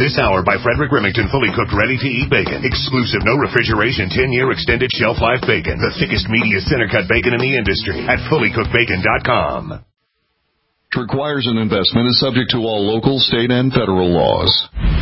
This hour by Frederick Remington, fully cooked, ready-to-eat bacon. Exclusive, no refrigeration, 10-year extended shelf life bacon. The thickest, meatiest center-cut bacon in the industry at fullycookedbacon.com. Requires an investment, is subject to all local, state, and federal laws.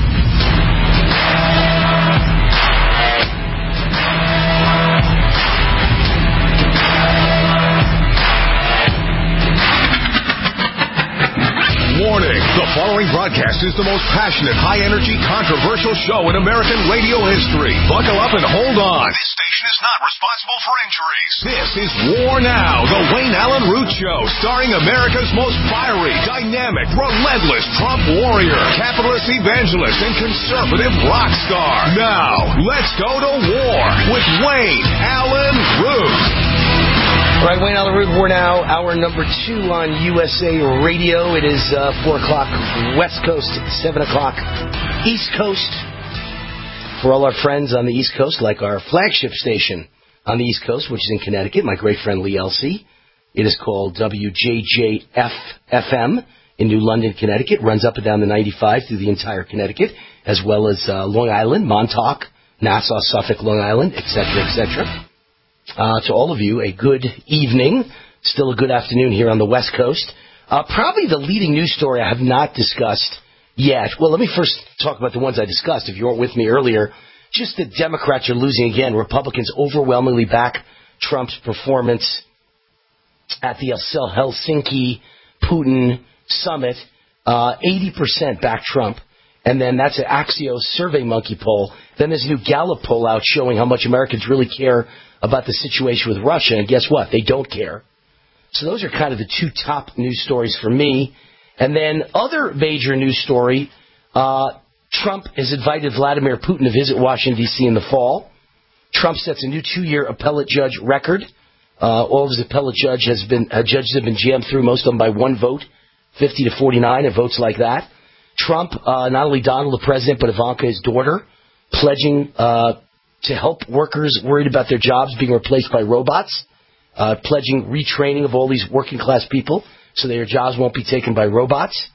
Warning, the following broadcast is the most passionate, high-energy, controversial show in American radio history. Buckle up and hold on. This station is not responsible for injuries. This is War Now, the Wayne Allen Root Show, starring America's most fiery, dynamic, relentless Trump warrior, capitalist evangelist, and conservative rock star. Now, let's go to war with Wayne Allen Root. All right, Wayne Allen Root, War Now, hour number 2 on USA Radio. It is 4 o'clock West Coast, 7 o'clock East Coast. For all our friends on the East Coast, like our flagship station on the East Coast, which is in Connecticut, my great friend Lee Elsey. It is called WJJF-FM in New London, Connecticut. Runs up and down the 95 through the entire Connecticut, as well as Long Island, Montauk, Nassau, Suffolk, Long Island, etc., etc. To all of you, a good evening. Still a good afternoon here on the West Coast. Probably the leading news story I have not discussed yet. Well, let me first talk about the ones I discussed, if you weren't with me earlier. Just the Democrats are losing again. Republicans overwhelmingly back Trump's performance at the Helsinki Putin summit. 80% back Trump. And then that's an Axios Survey Monkey poll. Then there's a new Gallup poll out showing how much Americans really care about the situation with Russia. And guess what? They don't care. So those are kind of the two top news stories for me. And then other major news story, Trump has invited Vladimir Putin to visit Washington, D.C. in the fall. Trump sets a new 2-year appellate judge record. All of his appellate judges have been jammed through, most of them by one vote, 50 to 49, and votes like that. Trump, not only Donald the president, but Ivanka, his daughter, pledging to help workers worried about their jobs being replaced by robots, pledging retraining of all these working-class people so their jobs won't be taken by robots.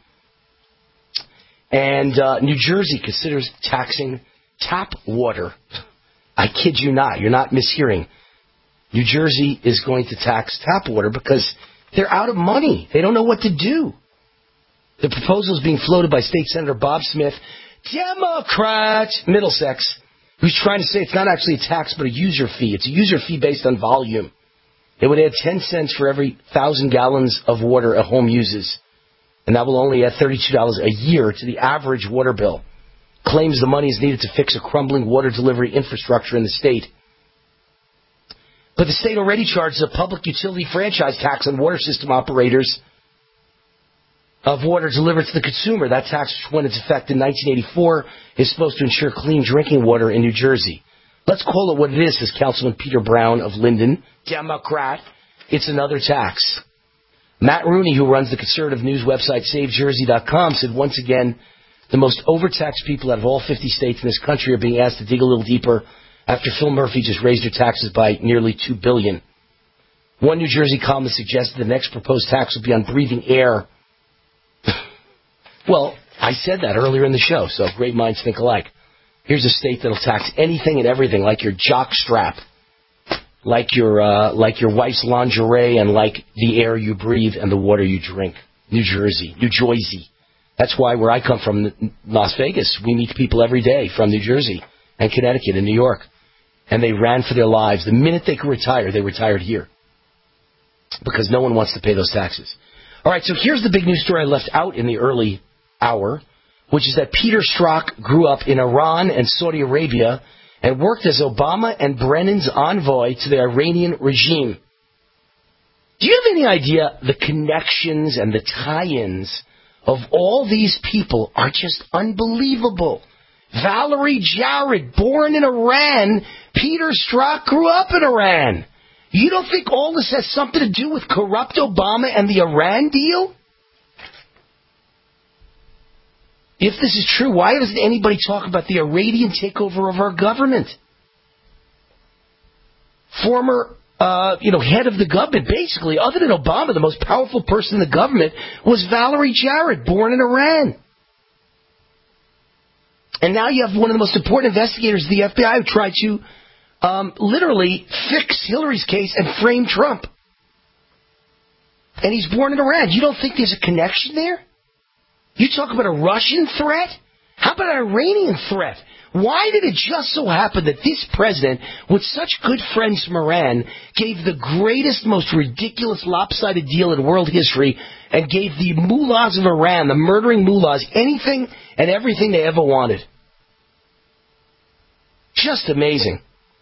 And New Jersey considers taxing tap water. I kid you not. You're not mishearing. New Jersey is going to tax tap water because they're out of money. They don't know what to do. The proposal is being floated by State Senator Bob Smith, Democrat, Middlesex, who's trying to say it's not actually a tax but a user fee. It's a user fee based on volume. It would add 10 cents for every 1,000 gallons of water a home uses. And that will only add $32 a year to the average water bill. Claims the money is needed to fix a crumbling water delivery infrastructure in the state. But the state already charges a public utility franchise tax on water system operators of water delivered to the consumer. That tax, which went into effect in 1984, is supposed to ensure clean drinking water in New Jersey. Let's call it what it is, says Councilman Peter Brown of Linden, Democrat. It's another tax. Matt Rooney, who runs the conservative news website SaveJersey.com, said once again, the most overtaxed people out of all 50 states in this country are being asked to dig a little deeper after Phil Murphy just raised their taxes by nearly $2 billion. One New Jersey columnist suggested the next proposed tax will be on breathing air. Well, I said that earlier in the show, so great minds think alike. Here's a state that'll tax anything and everything, like your jock strap, like your wife's lingerie, and like the air you breathe and the water you drink. New Jersey. That's why where I come from, Las Vegas, we meet people every day from New Jersey and Connecticut and New York. And they ran for their lives. The minute they could retire, they retired here. Because no one wants to pay those taxes. All right, so here's the big news story I left out in the early hour, which is that Peter Strzok grew up in Iran and Saudi Arabia and worked as Obama and Brennan's envoy to the Iranian regime. Do you have any idea the connections and the tie-ins of all these people are just unbelievable? Valerie Jarrett, born in Iran. Peter Strzok grew up in Iran. You don't think all this has something to do with corrupt Obama and the Iran deal? If this is true, why doesn't anybody talk about the Iranian takeover of our government? Former, head of the government, basically, other than Obama, the most powerful person in the government was Valerie Jarrett, born in Iran. And now you have one of the most important investigators of the FBI who tried to literally fix Hillary's case and frame Trump. And he's born in Iran. You don't think there's a connection there? You talk about a Russian threat? How about an Iranian threat? Why did it just so happen that this president, with such good friends from Iran, gave the greatest, most ridiculous, lopsided deal in world history and gave the mullahs of Iran, the murdering mullahs, anything and everything they ever wanted? Just amazing.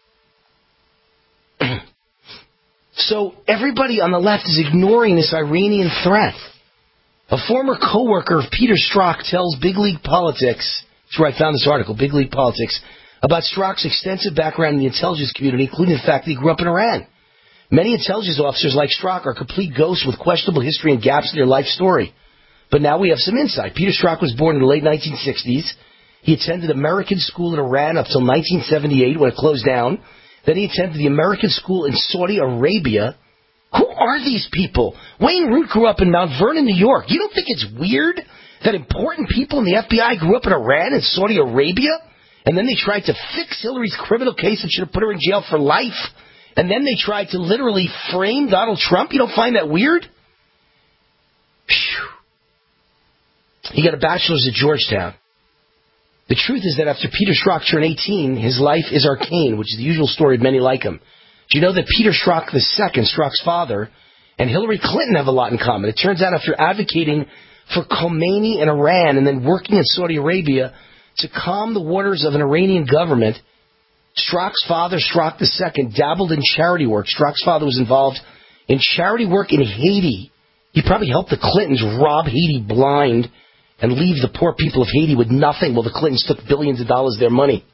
So everybody on the left is ignoring this Iranian threat. A former co-worker of Peter Strzok tells Big League Politics, that's where I found this article, Big League Politics, about Strzok's extensive background in the intelligence community, including the fact that he grew up in Iran. Many intelligence officers like Strzok are complete ghosts with questionable history and gaps in their life story. But now we have some insight. Peter Strzok was born in the late 1960s. He attended American school in Iran up until 1978 when it closed down. Then he attended the American school in Saudi Arabia. Who are these people? Wayne Root grew up in Mount Vernon, New York. You don't think it's weird that important people in the FBI grew up in Iran and Saudi Arabia? And then they tried to fix Hillary's criminal case and should have put her in jail for life? And then they tried to literally frame Donald Trump? You don't find that weird? Phew. He got a bachelor's at Georgetown. The truth is that after Peter Strzok turned 18, his life is arcane, which is the usual story of many like him. Do you know that Peter Strzok II, Strzok's father, and Hillary Clinton have a lot in common? It turns out after advocating for Khomeini in Iran and then working in Saudi Arabia to calm the waters of an Iranian government, Strzok's father, Strzok II, dabbled in charity work. Strzok's father was involved in charity work in Haiti. He probably helped the Clintons rob Haiti blind and leave the poor people of Haiti with nothing while the Clintons took billions of dollars of their money.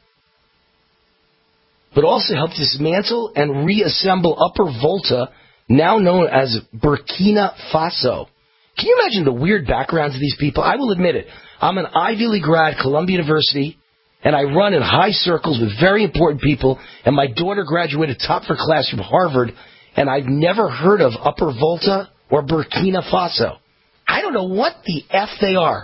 But also helped dismantle and reassemble Upper Volta, now known as Burkina Faso. Can you imagine the weird backgrounds of these people? I will admit it. I'm an Ivy League grad, Columbia University, and I run in high circles with very important people, and my daughter graduated top of her class from Harvard, and I've never heard of Upper Volta or Burkina Faso. I don't know what the F they are.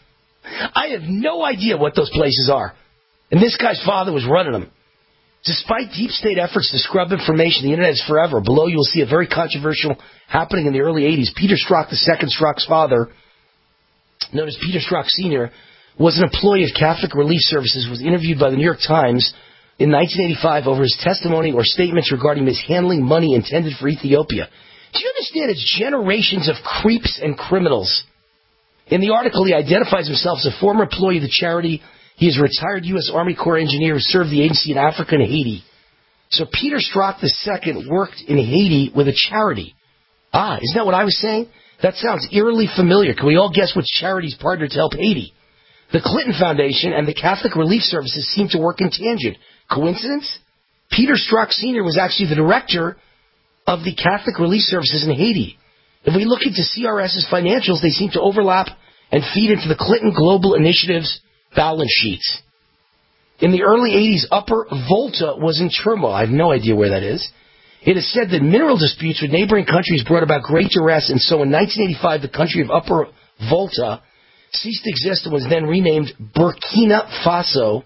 I have no idea what those places are. And this guy's father was running them. Despite deep state efforts to scrub information, the Internet is forever. Below you will see a very controversial happening in the early 80s. Peter Strzok II, Strzok's father, known as Peter Strzok Sr., was an employee of Catholic Relief Services, was interviewed by the New York Times in 1985 over his testimony or statements regarding mishandling money intended for Ethiopia. Do you understand it's generations of creeps and criminals? In the article, he identifies himself as a former employee of the charity. He is a retired U.S. Army Corps engineer who served the agency in Africa and Haiti. So Peter Strzok II worked in Haiti with a charity. Isn't that what I was saying? That sounds eerily familiar. Can we all guess which charities partnered to help Haiti? The Clinton Foundation and the Catholic Relief Services seem to work in tangent. Coincidence? Peter Strzok Sr. was actually the director of the Catholic Relief Services in Haiti. If we look into CRS's financials, they seem to overlap and feed into the Clinton Global Initiative's balance sheets. In the early 80s, Upper Volta was in turmoil. I have no idea where that is. It is said that mineral disputes with neighboring countries brought about great duress, and so in 1985, the country of Upper Volta ceased to exist and was then renamed Burkina Faso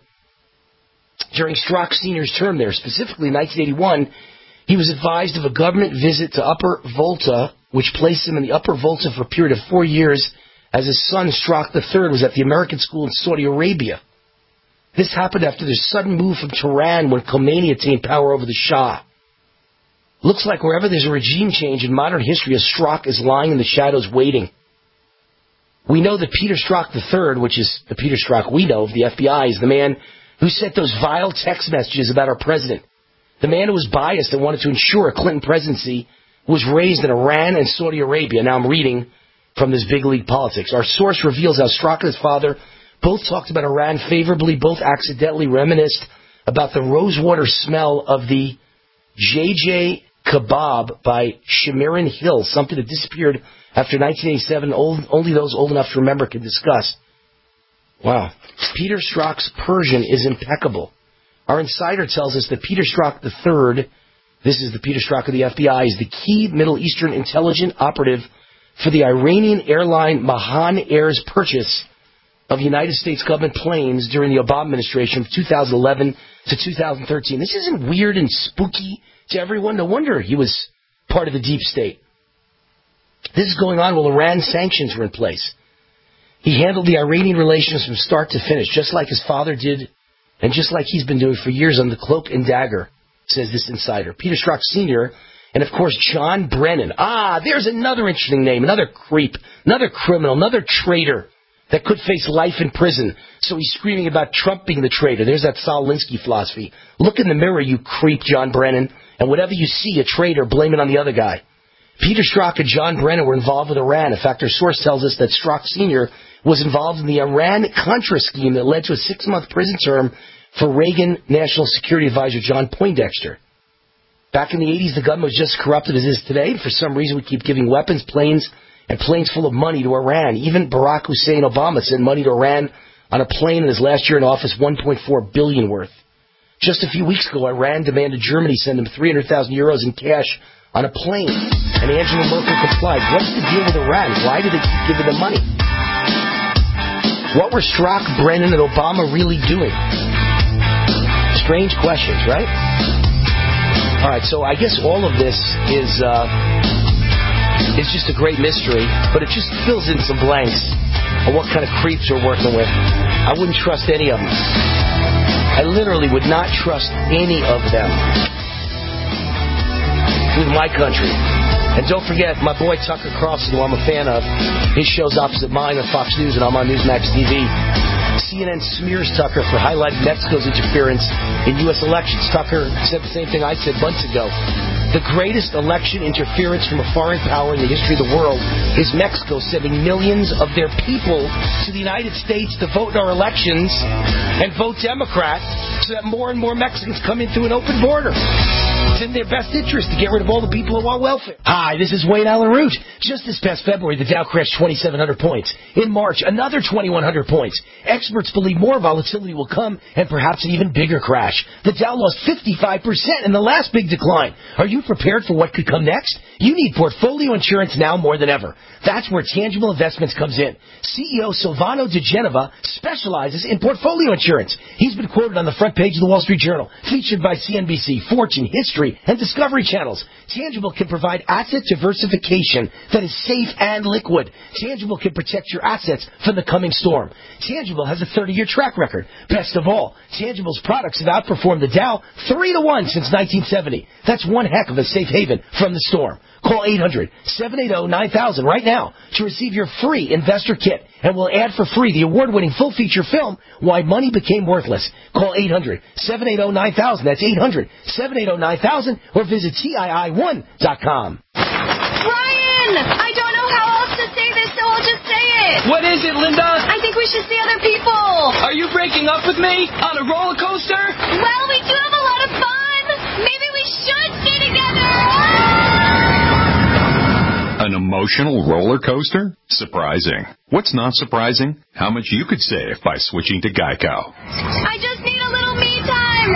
during Strzok Sr.'s term there. Specifically, in 1981, he was advised of a government visit to Upper Volta, which placed him in the Upper Volta for a period of 4 years as his son, Strzok III, was at the American school in Saudi Arabia. This happened after the sudden move from Tehran when Khomeini attained power over the Shah. Looks like wherever there's a regime change in modern history, a Strzok is lying in the shadows waiting. We know that Peter Strzok III, which is the Peter Strzok we know of the FBI, is the man who sent those vile text messages about our president. The man who was biased and wanted to ensure a Clinton presidency was raised in Iran and Saudi Arabia. Now I'm reading from this Big League Politics. Our source reveals how Strzok and his father both talked about Iran favorably, both accidentally reminisced about the rosewater smell of the JJ Kebab by Shamiran Hill, something that disappeared after 1987. Only those old enough to remember can discuss. Wow. Peter Strzok's Persian is impeccable. Our insider tells us that Peter Strzok III, this is the Peter Strzok of the FBI, is the key Middle Eastern intelligence operative for the Iranian airline Mahan Air's purchase of United States government planes during the Obama administration from 2011 to 2013. This isn't weird and spooky to everyone. No wonder he was part of the deep state. This is going on while Iran sanctions were in place. He handled the Iranian relations from start to finish, just like his father did, and just like he's been doing for years on the cloak and dagger, says this insider. Peter Strzok Sr., and of course John Brennan. There's another interesting name, another creep, another criminal, another traitor that could face life in prison. So he's screaming about Trump being the traitor. There's that Saul Alinsky philosophy. Look in the mirror, you creep, John Brennan, and whatever you see, a traitor, blame it on the other guy. Peter Strzok and John Brennan were involved with Iran. In fact, our source tells us that Strzok Sr. was involved in the Iran-Contra scheme that led to a 6-month prison term for Reagan National Security Advisor John Poindexter. Back in the 80s, the government was just as corrupted as it is today. For some reason, we keep giving weapons, planes full of money to Iran. Even Barack Hussein Obama sent money to Iran on a plane in his last year in office, $1.4 billion worth. Just a few weeks ago, Iran demanded Germany send them 300,000 euros in cash on a plane, and Angela Merkel complied. What's the deal with Iran? Why do they keep giving them money? What were Strzok, Brennan, and Obama really doing? Strange questions, right? All right, so I guess all of this is just a great mystery, but it just fills in some blanks on what kind of creeps we're working with. I wouldn't trust any of them. I literally would not trust any of them with my country. And don't forget, my boy Tucker Carlson, who I'm a fan of, his show's opposite mine on Fox News, and I'm on Newsmax TV. CNN smears Tucker for highlighting Mexico's interference in U.S. elections. Tucker said the same thing I said months ago. The greatest election interference from a foreign power in the history of the world is Mexico sending millions of their people to the United States to vote in our elections and vote Democrat so that more and more Mexicans come into an open border. It's in their best interest to get rid of all the people who want welfare. Hi, this is Wayne Allen Root. Just this past February, the Dow crashed 2,700 points. In March, another 2,100 points. Experts believe more volatility will come and perhaps an even bigger crash. The Dow lost 55% in the last big decline. Are you prepared for what could come next? You need portfolio insurance now more than ever. That's where Tangible Investments comes in. CEO Silvano De Genova specializes in portfolio insurance. He's been quoted on the front page of the Wall Street Journal, featured by CNBC, Fortune, History, and Discovery channels. Tangible can provide asset diversification that is safe and liquid. Tangible can protect your assets from the coming storm. Tangible has a 30-year track record. Best of all, Tangible's products have outperformed the Dow 3-1 since 1970. That's one heck of a safe haven from the storm. Call 800-780-9000 right now to receive your free investor kit, and we'll add for free the award-winning full-feature film, Why Money Became Worthless. Call 800-780-9000. That's 800-780-9000, or visit TII1.com. Ryan! I don't know how else to say this, so I'll just say it. What is it, Linda? I think we should see other people. Are you breaking up with me on a roller coaster? Well, we do have a lot of fun. Maybe we should stay together. An emotional roller coaster? Surprising. What's not surprising? How much you could save by switching to Geico. I just need a little me time.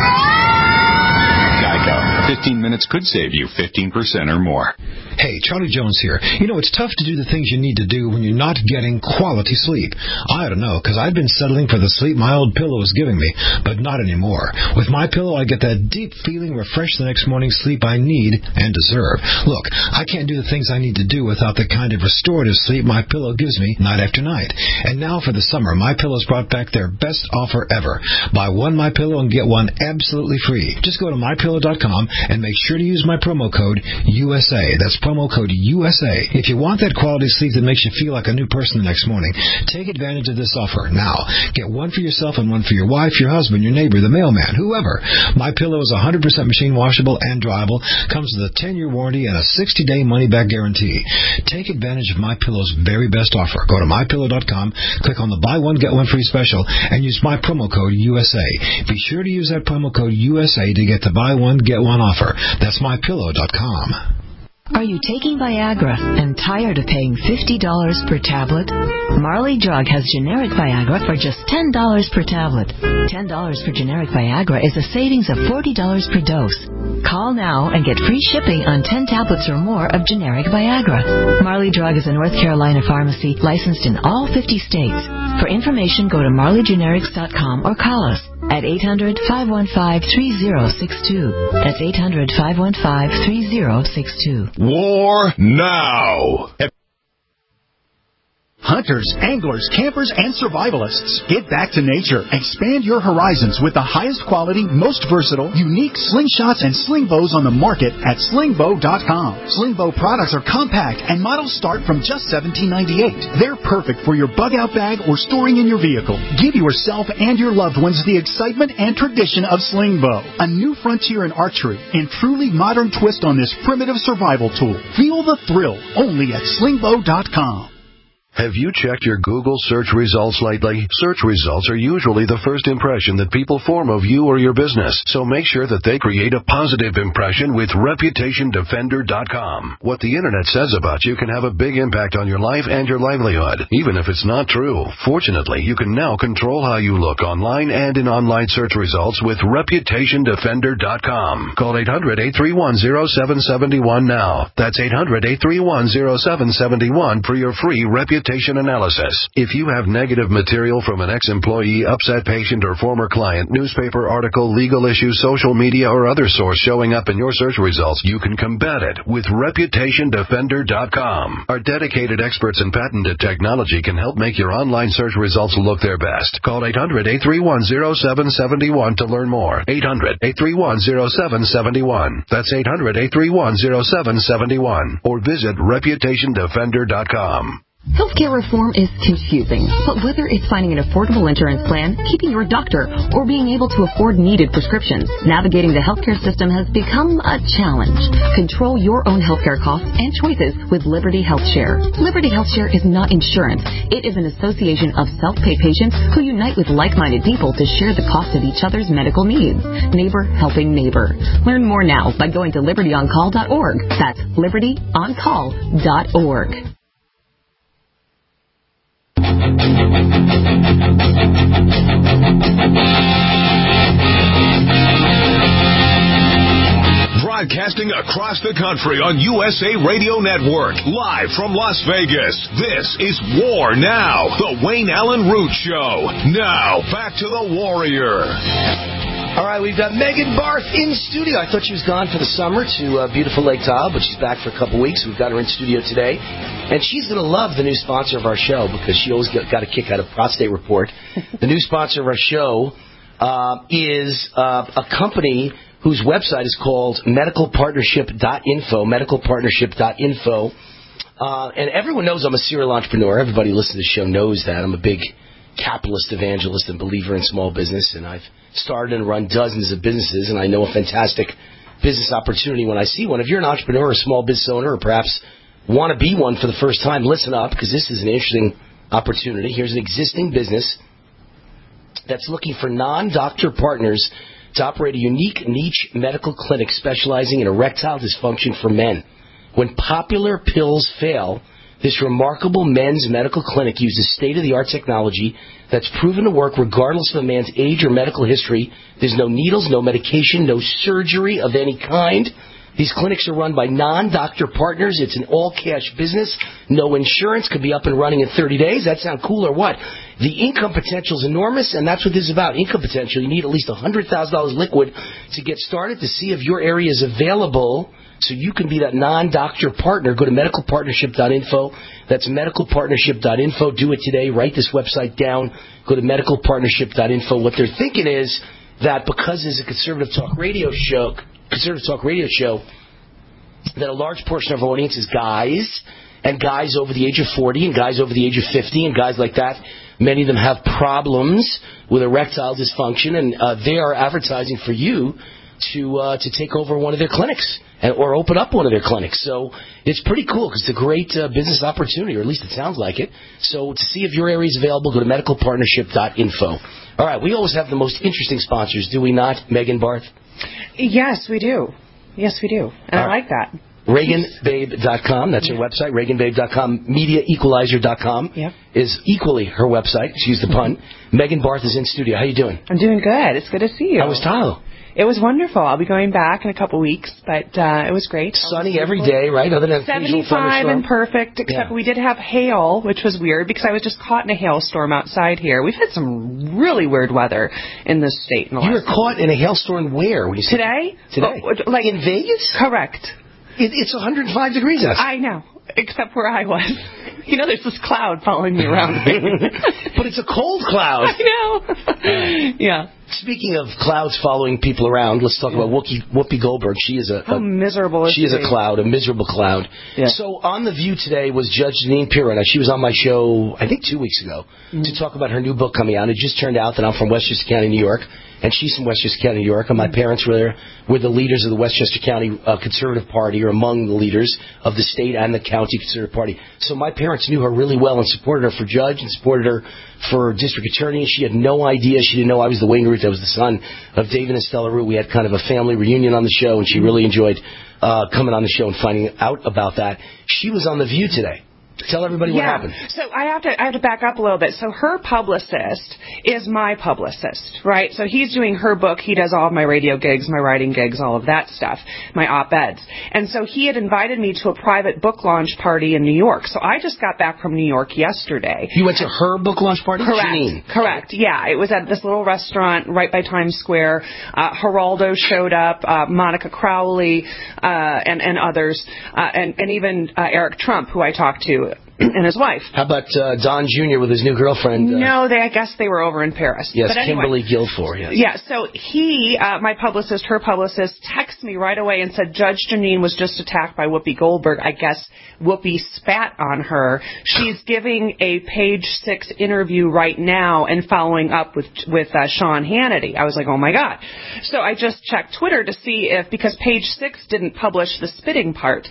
Geico. 15 minutes could save you 15% or more. Hey, Charlie Jones here. You know, it's tough to do the things you need to do when you're not getting quality sleep. I don't know, because I've been settling for the sleep my old pillow is giving me, but not anymore. With my pillow, I get that deep feeling refreshed the next morning sleep I need and deserve. Look, I can't do the things I need to do without the kind of restorative sleep my pillow gives me night after night. And now for the summer, my pillow's brought back their best offer ever. Buy one my pillow and get one absolutely free. Just go to mypillow.com and make sure to use my promo code USA. That's promo code USA. If you want that quality sleep that makes you feel like a new person the next morning, take advantage of this offer now. Get one for yourself and one for your wife, your husband, your neighbor, the mailman, whoever. My pillow is 100% machine washable and dryable, comes with a 10-year warranty and a 60-day money-back guarantee. Take advantage of My Pillow's very best offer. Go to mypillow.com, click on the buy one get one free special, and use my promo code USA. Be sure to use that promo code USA to get the buy one get one offer. That's mypillow.com. Are you taking Viagra and tired of paying $50 per tablet? Marley Drug has generic Viagra for just $10 per tablet. $10 for generic Viagra is a savings of $40 per dose. Call now and get free shipping on 10 tablets or more of generic Viagra. Marley Drug is a North Carolina pharmacy licensed in all 50 states. For information, go to marleygenerics.com or call us at 800-515-3062. That's 800-515-3062. War now. Hunters, anglers, campers, and survivalists, get back to nature. Expand your horizons with the highest quality, most versatile, unique slingshots and sling bows on the market at slingbow.com. Slingbow products are compact and models start from just $17.98. They're perfect for your bug-out bag or storing in your vehicle. Give yourself and your loved ones the excitement and tradition of Slingbow, a new frontier in archery and truly modern twist on this primitive survival tool. Feel the thrill only at slingbow.com. Have you checked your Google search results lately? Search results are usually the first impression that people form of you or your business, so make sure that they create a positive impression with ReputationDefender.com. What the Internet says about you can have a big impact on your life and your livelihood, even if it's not true. Fortunately, you can now control how you look online and in online search results with ReputationDefender.com. Call 800-831-0771 now. That's 800-831-0771 for your free reputation analysis. If you have negative material from an ex-employee, upset patient, or former client, newspaper article, legal issue, social media, or other source showing up in your search results, you can combat it with ReputationDefender.com. Our dedicated experts in patented technology can help make your online search results look their best. Call 800-831-0771 to learn more. 800-831-0771. That's 800-831-0771. Or visit ReputationDefender.com. Healthcare reform is confusing, but whether it's finding an affordable insurance plan, keeping your doctor, or being able to afford needed prescriptions, navigating the healthcare system has become a challenge. Control your own healthcare costs and choices with Liberty HealthShare. Liberty HealthShare is not insurance. It is an association of self-pay patients who unite with like-minded people to share the cost of each other's medical needs. Neighbor helping neighbor. Learn more now by going to libertyoncall.org. That's libertyoncall.org. Broadcasting across the country on USA Radio Network, live from Las Vegas. This is War Now, the Wayne Allen Root Show. Now, back to the Warrior. All right, we've got Megan Barth in studio. I thought she was gone for the summer to beautiful Lake Tahoe, but she's back for a couple weeks. We've got her in studio today. And she's going to love the new sponsor of our show because she always got a kick out of Prostate Report. The new sponsor of our show is a company whose website is called medicalpartnership.info, medicalpartnership.info. And everyone knows I'm a serial entrepreneur. Everybody listening to the show knows that. I'm a big capitalist evangelist and believer in small business, and I've started and run dozens of businesses, and I know a fantastic business opportunity when I see one. If you're an entrepreneur or a small business owner or perhaps want to be one for the first time, listen up because this is an interesting opportunity. Here's an existing business that's looking for non-doctor partners to operate a unique niche medical clinic specializing in erectile dysfunction for men. When popular pills fail, this remarkable men's medical clinic uses state-of-the-art technology that's proven to work regardless of a man's age or medical history. There's no needles, no medication, no surgery of any kind. These clinics are run by non-doctor partners. It's an all-cash business. No insurance. Could be up and running in 30 days. That sound cool or what? The income potential is enormous, and that's what this is about, income potential. You need at least $100,000 liquid to get started to see if your area is available so you can be that non-doctor partner. Go to medicalpartnership.info. That's medicalpartnership.info. Do it today. Write this website down. Go to medicalpartnership.info. What they're thinking is that because there's a conservative talk radio show, that a large portion of our audience is guys, and guys over the age of 40, and guys over the age of 50, and guys like that. Many of them have problems with erectile dysfunction, and they are advertising for you to take over one of their clinics or open up one of their clinics. So it's pretty cool because it's a great business opportunity, or at least it sounds like it. So to see if your area is available, go to medicalpartnership.info. All right, we always have the most interesting sponsors, do we not, Megan Barth? Yes, we do. Yes, we do. And I like that. ReaganBabe.com, that's her website. ReaganBabe.com. MediaEqualizer.com is equally her website. Excuse the pun. Megan Barth is in studio. How you doing? I'm doing good. It's good to see you. How was Tahoe? It was wonderful. I'll be going back in a couple weeks, but it was great. Sunny every day, right? Other than 75 and perfect, except we did have hail, which was weird because I was just caught in a hailstorm outside here. We've had some really weird weather in this state. In the you were caught in a hailstorm where? When you Today? Today. Like in Vegas? Correct. It's 105 degrees outside. I know, except where I was. You know, there's this cloud following me around. But it's a cold cloud. I know. Yeah. Speaking of clouds following people around, let's talk about Whoopi Goldberg. She is How miserable is she? She is a cloud, a miserable cloud. Yeah. So on The View today was Judge Jeanine Pirro. Now, she was on my show, I think 2 weeks ago, to talk about her new book coming out. It just turned out that I'm from Westchester County, New York, and she's from Westchester County, New York, and my parents were the leaders of the Westchester County Conservative Party, or among the leaders of the state and the county Conservative Party. So my parents knew her really well and supported her for judge and supported her for district attorney. She had no idea. She didn't know I was the Wayne Root. I was the son of David and Stella Root. We had kind of a family reunion on the show, and she really enjoyed coming on the show and finding out about that. She was on The View today. Tell everybody what happened. So I have to back up a little bit. So her publicist is my publicist, right? So he's doing her book. He does all of my radio gigs, my writing gigs, all of that stuff, my op-eds. And so he had invited me to a private book launch party in New York. So I just got back from New York yesterday. You went to her book launch party? Correct. Jeanine. Correct. Yeah. It was at this little restaurant right by Times Square. Geraldo showed up, Monica Crowley, and others, and even Eric Trump, who I talked to, and his wife. How about Don Jr. with his new girlfriend? No, I guess they were over in Paris. Yes, but anyway, Kimberly Guilfoyle. Yes. Yeah, so he, my publicist, her publicist, texted me right away and said Judge Jeanine was just attacked by Whoopi Goldberg. I guess Whoopi spat on her. She's giving a Page 6 interview right now and following up with Sean Hannity. I was like, oh my God. So I just checked Twitter to see because Page 6 didn't publish the spitting part.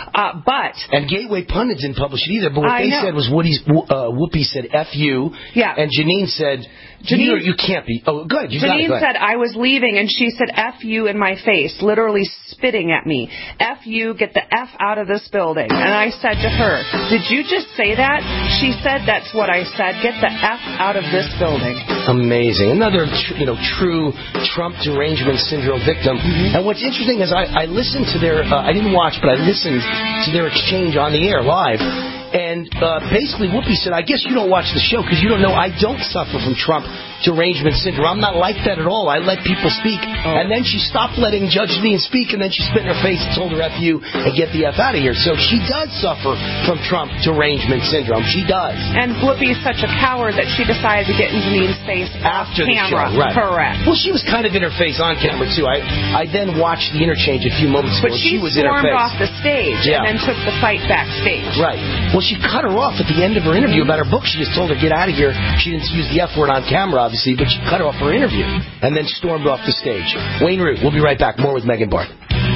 And Gateway Pundit didn't publish it either, but what they said was Whoopi said F you, and Jeanine said, you can't be. Oh, good. Jeanine said I was leaving, and she said F you in my face, literally spitting at me. F you, get the F out of this building. And I said to her, did you just say that? She said, that's what I said. Get the F out of this building. Amazing. Another, true Trump derangement syndrome victim. Mm-hmm. And what's interesting is I listened to their, I didn't watch, but I listened to their exchange on the air live. And basically Whoopi said, I guess you don't watch the show because you don't know I don't suffer from Trump derangement syndrome. I'm not like that at all. I let people speak. Oh. And then she stopped letting Judge Jeanine speak, and then she spit in her face and told her F you and get the F out of here. So she does suffer from Trump derangement syndrome. She does. And Whoopi is such a coward that she decided to get in Jeanine's face after camera. The show. Right. Correct. Well, she was kind of in her face on camera, too. I then watched the interchange a few moments ago, but she was in her face. But she stormed off the stage and then took the fight backstage. Right. Well, she cut her off at the end of her interview about her book. She just told her, get out of here. She didn't use the F word on camera, obviously, but she cut off her interview and then stormed off the stage. Wayne Root, we'll be right back. More with Megan Barth.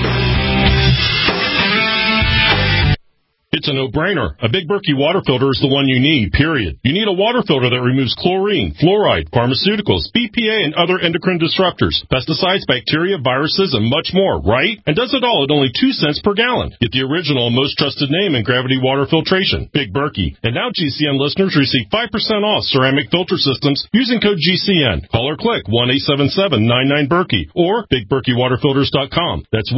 It's a no-brainer. A Big Berkey water filter is the one you need, period. You need a water filter that removes chlorine, fluoride, pharmaceuticals, BPA, and other endocrine disruptors, pesticides, bacteria, viruses, and much more, right? And does it all at only 2 cents per gallon. Get the original and most trusted name in gravity water filtration, Big Berkey. And now GCN listeners receive 5% off ceramic filter systems using code GCN. Call or click 1-877-99-BERKEY or BigBerkeyWaterFilters.com. That's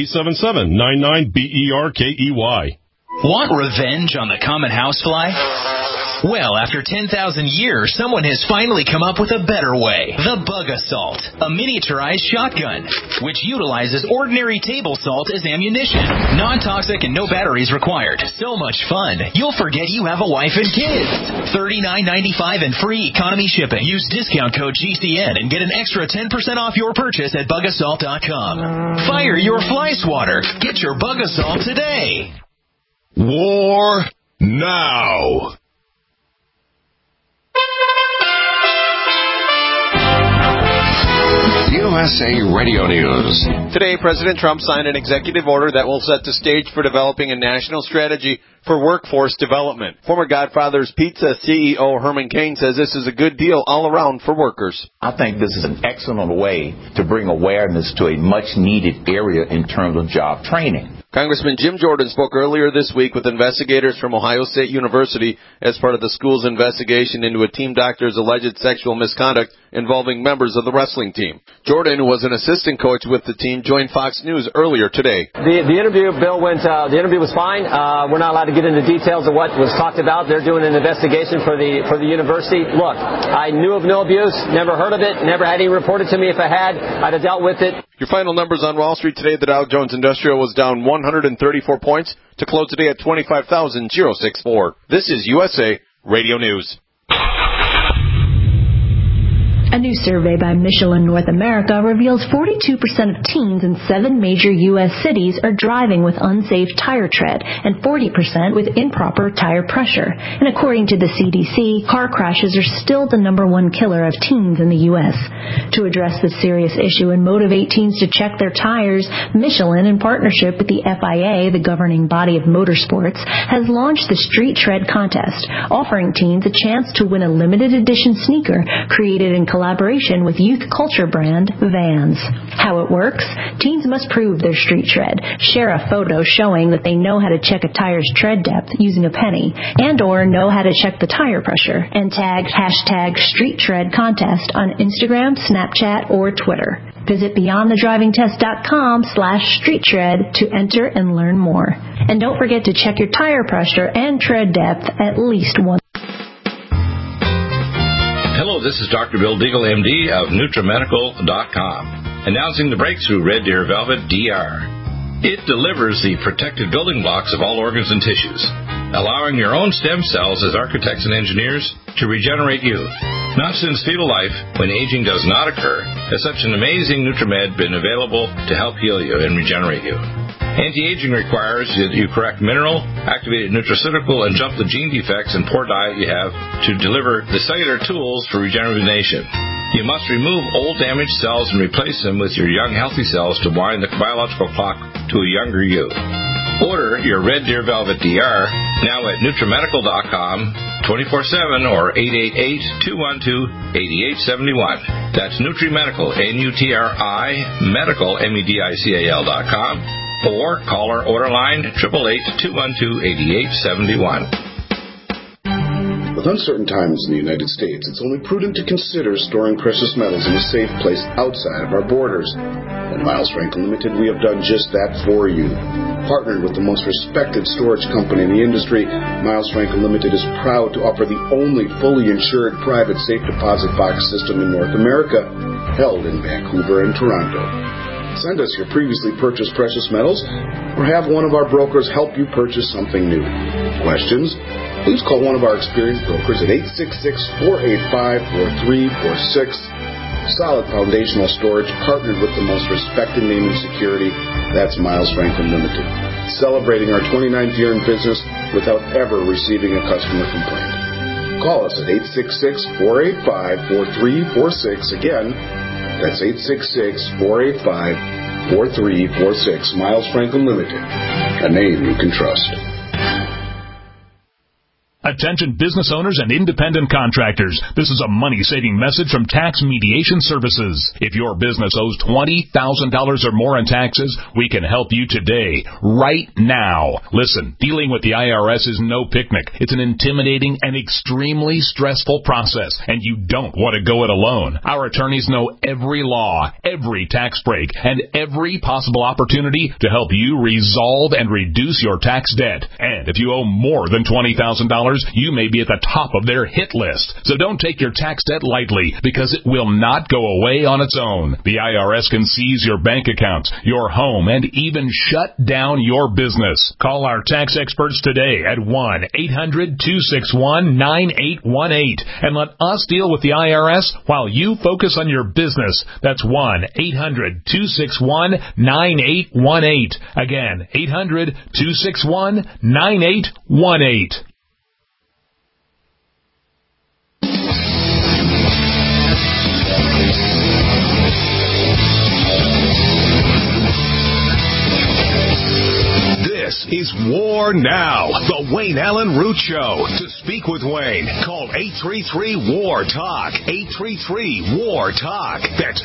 1-877-99-BERKEY. Want revenge on the common housefly? Well, after 10,000 years, someone has finally come up with a better way. The Bug Assault, a miniaturized shotgun, which utilizes ordinary table salt as ammunition. Non-toxic and no batteries required. So much fun, you'll forget you have a wife and kids. $39.95 and free economy shipping. Use discount code GCN and get an extra 10% off your purchase at bugassault.com. Fire your fly swatter. Get your Bug Assault today. War now. USA Radio News. Today, President Trump signed an executive order that will set the stage for developing a national strategy for workforce development. Former Godfather's Pizza CEO Herman Cain says this is a good deal all around for workers. I think this is an excellent way to bring awareness to a much-needed area in terms of job training. Congressman Jim Jordan spoke earlier this week with investigators from Ohio State University as part of the school's investigation into a team doctor's alleged sexual misconduct involving members of the wrestling team. Jordan, who was an assistant coach with the team, joined Fox News earlier today. The interview, Bill, the interview was fine. We're not allowed to get into details of what was talked about. They're doing an investigation for the university. Look, I knew of no abuse, never heard of it, never had any reported to me. If I had, I'd have dealt with it. Your final numbers on Wall Street today, the Dow Jones Industrial was down 134 points to close today at 25,064. This is USA Radio News. A new survey by Michelin North America reveals 42% of teens in 7 major U.S. cities are driving with unsafe tire tread and 40% with improper tire pressure. And according to the CDC, car crashes are still the #1 killer of teens in the U.S. To address this serious issue and motivate teens to check their tires, Michelin, in partnership with the FIA, the governing body of motorsports, has launched the Street Tread Contest, offering teens a chance to win a limited edition sneaker created in collaboration with youth culture brand Vans. How it works? Teens must prove their street tread, share a photo showing that they know how to check a tire's tread depth using a penny, and or know how to check the tire pressure, and tag #StreetTreadContest on Instagram, Snapchat, or Twitter. Visit BeyondTheDrivingTest.com/StreetTread to enter and learn more. And don't forget to check your tire pressure and tread depth at least once. Hello, this is Dr. Bill Deagle, MD of NutriMedical.com, announcing the breakthrough Red Deer Velvet DR. It delivers the protected building blocks of all organs and tissues, allowing your own stem cells as architects and engineers to regenerate you. Not since fetal life, when aging does not occur, has such an amazing NutriMed been available to help heal you and regenerate you. Anti-aging requires that you correct mineral, activated nutraceutical, and jump the gene defects and poor diet you have to deliver the cellular tools for rejuvenation. You must remove old damaged cells and replace them with your young healthy cells to wind the biological clock to a younger you. Order your Red Deer Velvet DR now at NutriMedical.com 24/7 or 888-212-8871. That's NutriMedical, N-U-T-R-I, Medical, M-E-D-I-C-A-L.com. Or call our order line 888-212-8871. With uncertain times in the United States, it's only prudent to consider storing precious metals in a safe place outside of our borders. At Miles Franklin Limited, we have done just that for you. Partnered with the most respected storage company in the industry, Miles Franklin Limited is proud to offer the only fully insured private safe deposit box system in North America, held in Vancouver and Toronto. Send us your previously purchased precious metals or have one of our brokers help you purchase something new. Questions? Please call one of our experienced brokers at 866-485-4346. Solid foundational storage partnered with the most respected name in security. That's Miles Franklin Limited. Celebrating our 29th year in business without ever receiving a customer complaint. Call us at 866-485-4346. Again, that's 866-485-4346. Miles Franklin Limited, a name you can trust. Attention business owners and independent contractors. This is a money-saving message from Tax Mediation Services. If your business owes $20,000 or more in taxes, we can help you today, right now. Listen, dealing with the IRS is no picnic. It's an intimidating and extremely stressful process, and you don't want to go it alone. Our attorneys know every law, every tax break, and every possible opportunity to help you resolve and reduce your tax debt. And if you owe more than $20,000, you may be at the top of their hit list. So don't take your tax debt lightly, because it will not go away on its own. The IRS can seize your bank accounts, your home, and even shut down your business. Call our tax experts today at 1-800-261-9818 and let us deal with the IRS while you focus on your business. That's 1-800-261-9818. Again, 800-261-9818. This is War Now, the Wayne Allen Root Show. To speak with Wayne, call 833-WAR-TALK. 833-WAR-TALK. That's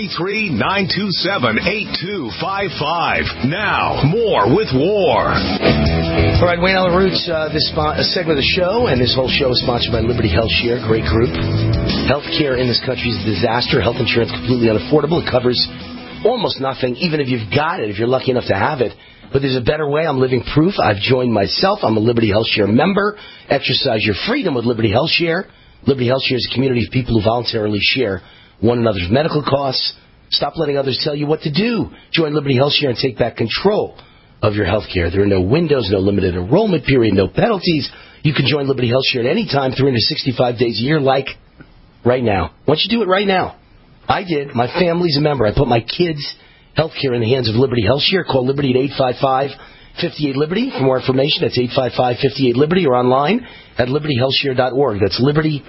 833-927-8255. Now, more with War. All right, Wayne Allen Roots, this segment of the show, and this whole show is sponsored by Liberty Health Share, great group. Healthcare in this country is a disaster. Health insurance completely unaffordable. It covers almost nothing, even if you've got it, if you're lucky enough to have it. But there's a better way. I'm living proof. I've joined myself. I'm a Liberty Health Share member. Exercise your freedom with Liberty Health Share. Liberty Health Share is a community of people who voluntarily share one another's medical costs. Stop letting others tell you what to do. Join Liberty Health Share and take back control of your health care. There are no windows, no limited enrollment period, no penalties. You can join Liberty Health Share at any time, 365 days a year, like right now. Why don't you do it right now? I did. My family's a member. I put my kids' health care in the hands of Liberty Health Share. Call Liberty at 855-58-LIBERTY. For more information, that's 855-58-LIBERTY, or online at libertyhealthshare.org. That's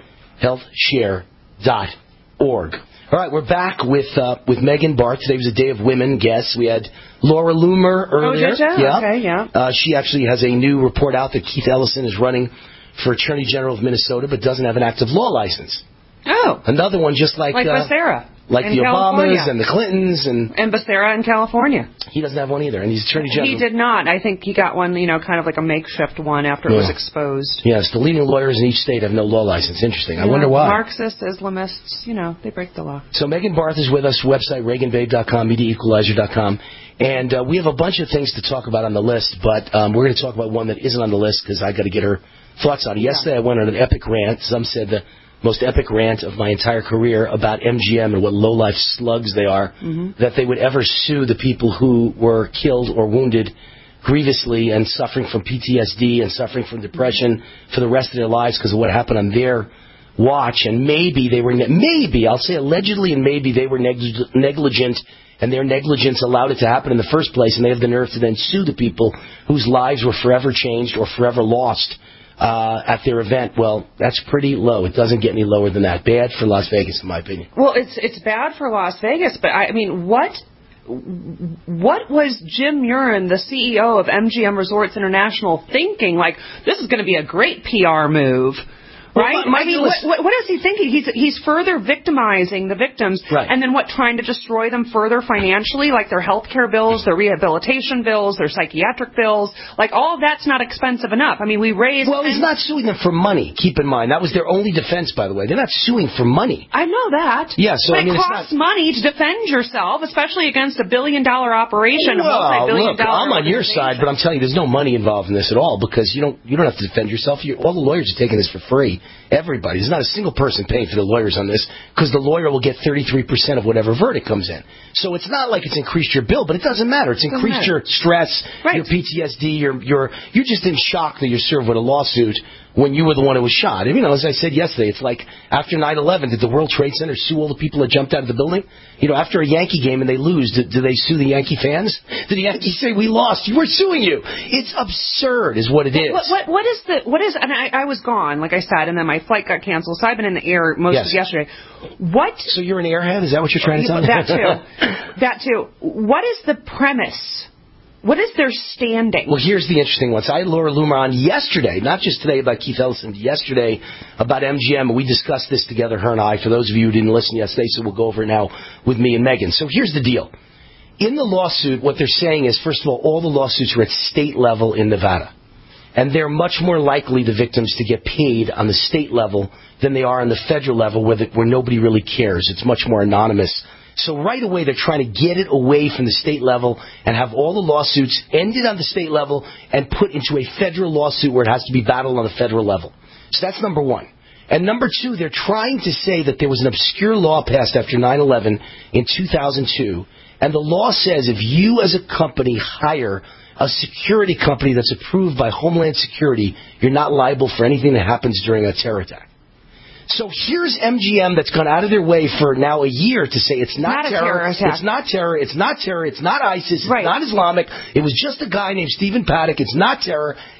libertyhealthshare.org. All right, we're back with Megan Barth. Today was a Day of Women guests. We had Laura Loomer earlier. Oh, did you? Yeah. Okay, yeah. She actually has a new report out that Keith Ellison is running for Attorney General of Minnesota, but doesn't have an active law license. Oh. Another one just like Becerra. Like the California. Obamas and the Clintons. And Becerra in California. He doesn't have one either, and he's Attorney General. He did not. I think he got one, kind of like a makeshift one after it was exposed. Yes, the leading lawyers in each state have no law license. Interesting. I wonder why. Marxists, Islamists, they break the law. So Megan Barth is with us, website ReaganBabe.com, MediaEqualizer.com. And we have a bunch of things to talk about on the list, but we're going to talk about one that isn't on the list because I got to get her thoughts on it. Yesterday I went on an epic rant. Some said the most epic rant of my entire career about MGM and what low-life slugs they are, that they would ever sue the people who were killed or wounded grievously and suffering from PTSD and suffering from depression for the rest of their lives because of what happened on their watch. And maybe they were, I'll say allegedly, and maybe they were negligent, and their negligence allowed it to happen in the first place, and they have the nerve to then sue the people whose lives were forever changed or forever lost at their event. Well, that's pretty low. It doesn't get any lower than that. Bad for Las Vegas, in my opinion. Well, it's bad for Las Vegas, but I mean, what was Jim Murin, the CEO of MGM Resorts International, thinking? Like, this is going to be a great PR move. Right? Well, what is he thinking? He's further victimizing the victims, right. And then trying to destroy them further financially, like their health care bills, their rehabilitation bills, their psychiatric bills. Like, all of that's not expensive enough. I mean, we raised... Well, he's not suing them for money, keep in mind. That was their only defense, by the way. They're not suing for money. I know that. Yeah, so but it costs money to defend yourself, especially against a billion-dollar operation, a multi-billion-dollar I'm on your side, but I'm telling you, there's no money involved in this at all because you don't have to defend yourself. All the lawyers are taking this for free. Everybody. There's not a single person paying for the lawyers on this because the lawyer will get 33% of whatever verdict comes in. So it's not like it's increased your bill, but it doesn't matter. It's increased your stress, your PTSD, you're just in shock that you're served with a lawsuit when you were the one who was shot. And, as I said yesterday, it's like after 9/11, did the World Trade Center sue all the people that jumped out of the building? After a Yankee game and they lose, do they sue the Yankee fans? Did the Yankees say, we lost, we're suing you? It's absurd is what it is. What is, and I was gone, like I said, and then my flight got canceled, so I've been in the air most of yesterday. So you're an airhead? Is that what you're trying to tell me? That too. What is the premise? What is their standing? Well, here's the interesting one. So I had Laura Loomer on yesterday, not just today about Keith Ellison, yesterday about MGM, and we discussed this together, her and I, for those of you who didn't listen yesterday, so we'll go over it now with me and Megan. So here's the deal. In the lawsuit, what they're saying is, first of all the lawsuits are at state level in Nevada. And they're much more likely, the victims, to get paid on the state level than they are on the federal level where nobody really cares. It's much more anonymous. So right away, they're trying to get it away from the state level and have all the lawsuits ended on the state level and put into a federal lawsuit where it has to be battled on the federal level. So that's number one. And number two, they're trying to say that there was an obscure law passed after 9/11 in 2002, and the law says if you as a company hire a security company that's approved by Homeland Security, you're not liable for anything that happens during a terror attack. So here's MGM that's gone out of their way for now a year to say it's not terror, it's not terror, it's not terror, it's not ISIS, it's not Islamic, it was just a guy named Stephen Paddock, it's not terror,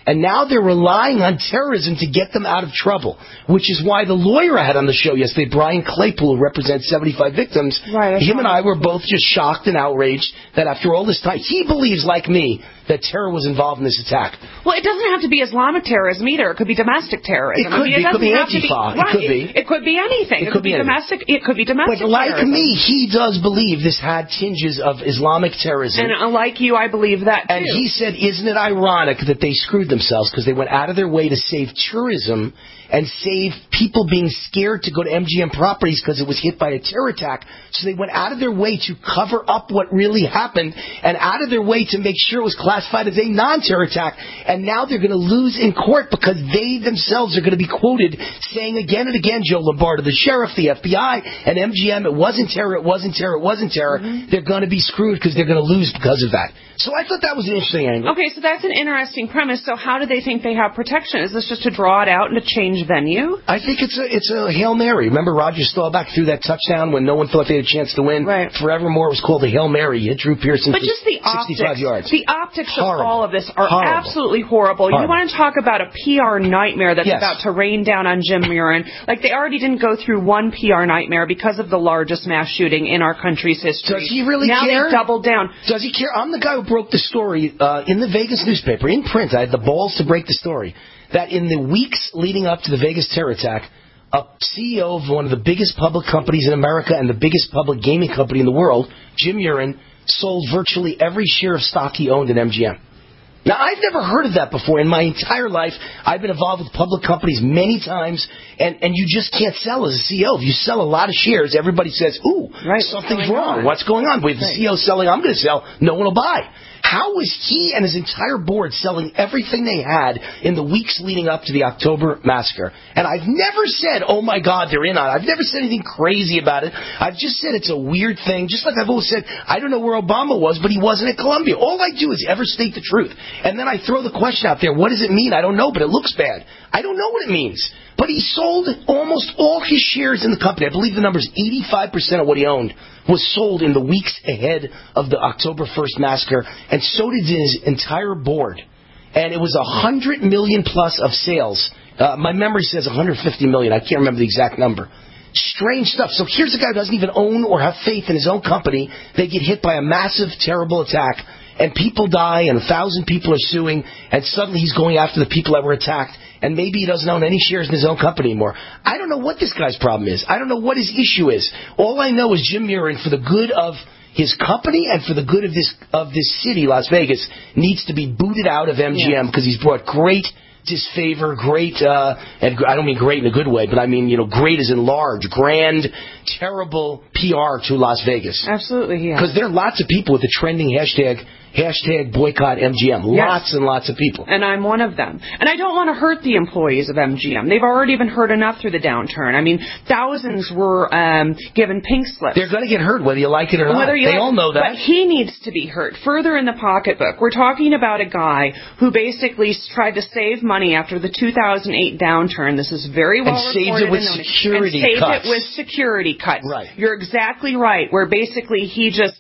And now they're relying on terrorism to get them out of trouble, which is why the lawyer I had on the show yesterday, Brian Claypool, who represents 75 victims, him and I were both just shocked and outraged that after all this time, he believes, like me, that terror was involved in this attack. Well, it doesn't have to be Islamic terrorism either. It could be domestic terrorism. It could be Antifa. It could be anything. It could be domestic. It could be domestic. But like terrorism. me, he does believe this had tinges of Islamic terrorism. And like you, I believe that too. And he said, isn't it ironic that they screwed themselves because they went out of their way to save tourism and save people being scared to go to MGM Properties because it was hit by a terror attack. So they went out of their way to cover up what really happened and out of their way to make sure it was classified as a non-terror attack. And now they're going to lose in court because they themselves are going to be quoted saying again and again, Joe Lombardo, the sheriff, the FBI, and MGM, it wasn't terror, it wasn't terror, it wasn't terror. Mm-hmm. They're going to be screwed because they're going to lose because of that. So I thought that was an interesting angle. Okay, so that's an interesting premise. So how do they think they have protection? Is this just to draw it out and to change venue? I think it's a Hail Mary. Remember Roger Staubach threw that touchdown when no one thought they had a chance to win? Right. Forevermore it was called a Hail Mary. He hit Drew Pearson but for just the 65 yards. The optics horrible. of all of this are horrible. absolutely horrible. You want to talk about a PR nightmare that's about to rain down on Jim Murin. Like, they already didn't go through one PR nightmare because of the largest mass shooting in our country's history. Does he really care? Now they've doubled down. Does he care? I'm the guy who broke the story in the Vegas newspaper, in print. I had the balls to break the story, that in the weeks leading up to the Vegas terror attack, a CEO of one of the biggest public companies in America and the biggest public gaming company in the world, Jim Murin, sold virtually every share of stock he owned in MGM. Now, I've never heard of that before. In my entire life, I've been involved with public companies many times, and you just can't sell as a CEO. If you sell a lot of shares, everybody says, ooh, something's wrong. What's going on? With the CEO selling, I'm going to sell, no one will buy. How was he and his entire board selling everything they had in the weeks leading up to the October massacre? And I've never said, oh my God, they're in on it. I've never said anything crazy about it. I've just said it's a weird thing. Just like I've always said, I don't know where Obama was, but he wasn't at Columbia. All I do is ever state the truth. And then I throw the question out there, what does it mean? I don't know, but it looks bad. I don't know what it means. But he sold almost all his shares in the company. I believe the number is 85% of what he owned was sold in the weeks ahead of the October 1st massacre, and so did his entire board. And it was $100 million plus of sales. My memory says $150 million. I can't remember the exact number. Strange stuff. So here's a guy who doesn't even own or have faith in his own company. They get hit by a massive, terrible attack, and people die, and 1,000 people are suing, and suddenly he's going after the people that were attacked, and maybe he doesn't own any shares in his own company anymore. I don't know what this guy's problem is. I don't know what his issue is. All I know is Jim Murin, for the good of his company and for the good of this city, Las Vegas, needs to be booted out of MGM because he's brought great disfavor, great, and I don't mean great in a good way, but I mean, great as in large, grand, terrible PR to Las Vegas. Absolutely, yeah. Because there are lots of people with the trending hashtag boycott MGM. Lots and lots of people. And I'm one of them. And I don't want to hurt the employees of MGM. They've already been hurt enough through the downturn. I mean, thousands were given pink slips. They're going to get hurt whether you like it or not. They all know that. But he needs to be hurt. Further in the pocketbook, we're talking about a guy who basically tried to save money after the 2008 downturn. This is very well reported. And saved it with security cuts. And saved it with security cuts. Right. You're exactly right, where basically he just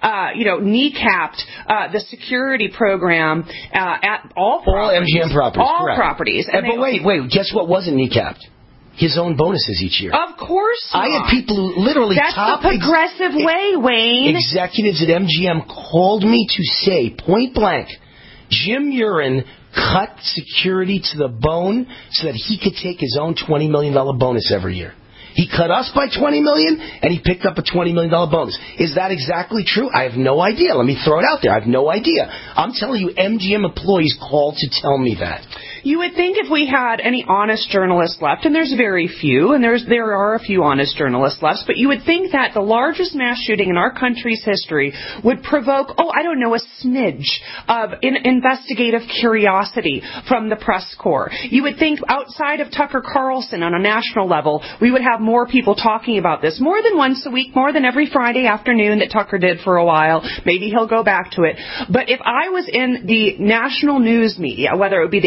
kneecapped the security program at all properties. MGM properties. All correct. properties. But wait, guess what wasn't kneecapped? His own bonuses each year. Of course not. I had people who literally That's the progressive way, Wayne. Executives at MGM called me to say, point blank, Jim Murin cut security to the bone so that he could take his own $20 million bonus every year. He cut us by $20 million, and he picked up a $20 million bonus. Is that exactly true? I have no idea. Let me throw it out there. I have no idea. I'm telling you, MGM employees called to tell me that. You would think if we had any honest journalists left, and there's very few, and there are a few honest journalists left, but you would think that the largest mass shooting in our country's history would provoke, a smidge of investigative curiosity from the press corps. You would think outside of Tucker Carlson on a national level, we would have more people talking about this, more than once a week, more than every Friday afternoon that Tucker did for a while. Maybe he'll go back to it. But if I was in the national news media, whether it would be the AP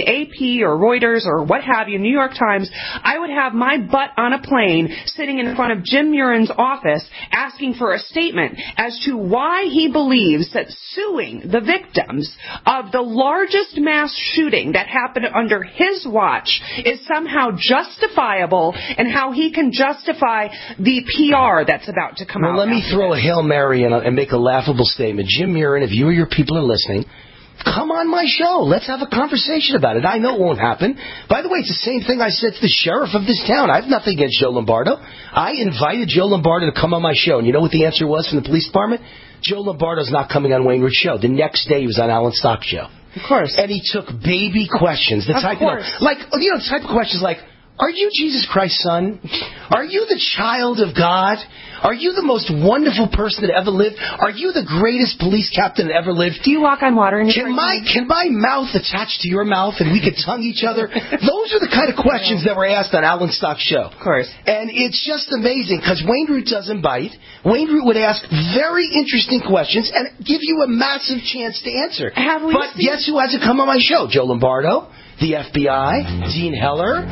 AP or Reuters or what have you, New York Times, I would have my butt on a plane sitting in front of Jim Murin's office asking for a statement as to why he believes that suing the victims of the largest mass shooting that happened under his watch is somehow justifiable, and how he can justify the PR that's about to come out. Well, let me throw a Hail Mary and make a laughable statement. Jim Murin, if you or your people are listening, come on my show. Let's have a conversation about it. I know it won't happen. By the way, it's the same thing I said to the sheriff of this town. I have nothing against Joe Lombardo. I invited Joe Lombardo to come on my show, and you know what the answer was from the police department? Joe Lombardo's not coming on Wayne Root's show. The next day he was on Alan Stock's show. Of course. And he took baby questions. The type of questions like, are you Jesus Christ's son? Are you the child of God? Are you the most wonderful person that ever lived? Are you the greatest police captain that ever lived? Do you walk on water? Can my mouth attach to your mouth and we could tongue each other? Those are the kind of questions that were asked on Alan Stock's show. Of course. And it's just amazing because Wayne Root doesn't bite. Wayne Root would ask very interesting questions and give you a massive chance to answer. But guess who hasn't come on my show? Joe Lombardo, the FBI, Dean Heller.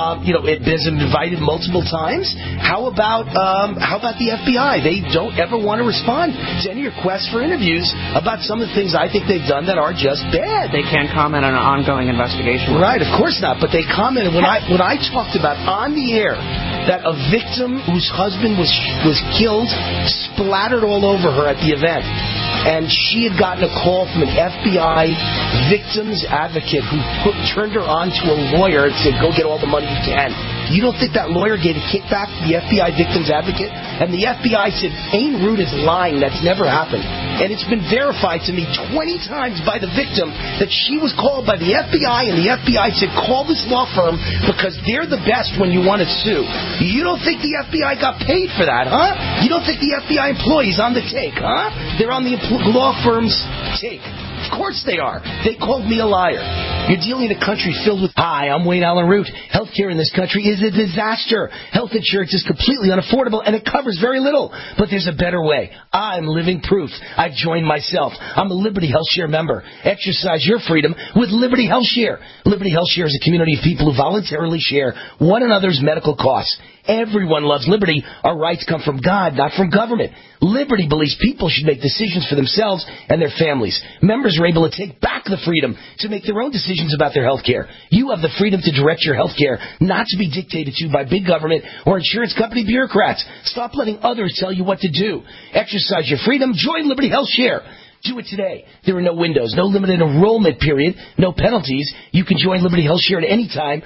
It has been invited multiple times. How about the FBI? They don't ever want to respond to any requests for interviews about some of the things I think they've done that are just bad. They can't comment on an ongoing investigation. Right, of course not. But they commented when I talked about on the air that a victim whose husband was killed splattered all over her at the event. And she had gotten a call from an FBI victims advocate who turned her on to a lawyer and said, go get all the money you can. You don't think that lawyer gave a kickback to the FBI victims advocate? And the FBI said, Wayne Root is lying. That's never happened. And it's been verified to me 20 times by the victim that she was called by the FBI, and the FBI said, call this law firm because they're the best when you want to sue. You don't think the FBI got paid for that, huh? You don't think the FBI employees on the take, huh? They're on the law firm's take. Of course they are. They called me a liar. You're dealing in a country filled with... Hi, I'm Wayne Allen Root. Healthcare in this country is a disaster. Health insurance is completely unaffordable, and it covers very little. But there's a better way. I'm living proof. I've joined myself. I'm a Liberty HealthShare member. Exercise your freedom with Liberty HealthShare. Liberty HealthShare is a community of people who voluntarily share one another's medical costs. Everyone loves liberty. Our rights come from God, not from government. Liberty believes people should make decisions for themselves and their families. Members are able to take back the freedom to make their own decisions about their health care. You have the freedom to direct your health care, not to be dictated to by big government or insurance company bureaucrats. Stop letting others tell you what to do. Exercise your freedom. Join Liberty HealthShare. Do it today. There are no windows, no limited enrollment period, no penalties. You can join Liberty HealthShare at any time,